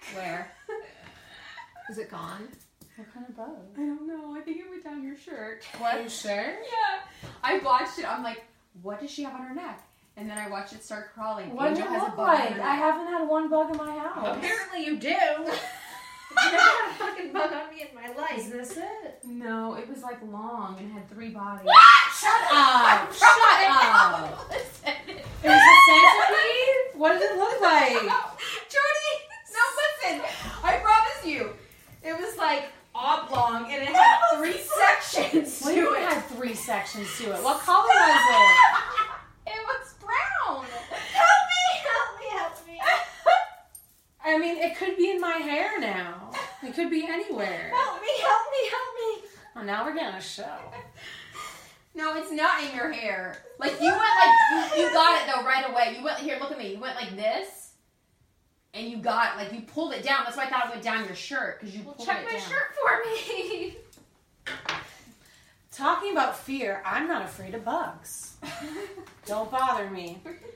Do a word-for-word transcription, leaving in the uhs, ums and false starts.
Where? Is it gone? What kind of bug? I don't know. I think it went down your shirt. What? Are you sure? Yeah. I watched it. I'm like, what does she have on her neck? And then I watched it start crawling. What Angel does it has a look bug on like? her neck. I haven't had one bug in my house. Apparently you do. I never had a fucking bug on me in my Is life. this it? No, it was like long and had three bodies. Shut up! Shut up! Listen. It was a centipede? What did it look like? Jordy, no, listen. I promise you, it was like oblong and it had three sections Well, to you it. had three sections to it. What color was it? It was brown. Help me! Help me! Help me! I mean, it could be in my hair now. It could be anywhere. Help me! Help me! Help me! Oh, now we're getting a show. No, it's not in your hair. Like you went like you, you got it though right away. You went here. Look at me. You went like this, and you got like you pulled it down. That's why I thought it went down your shirt because you Well, pulled check it my down. shirt for me. Talking about fear, I'm not afraid of bugs. Don't bother me.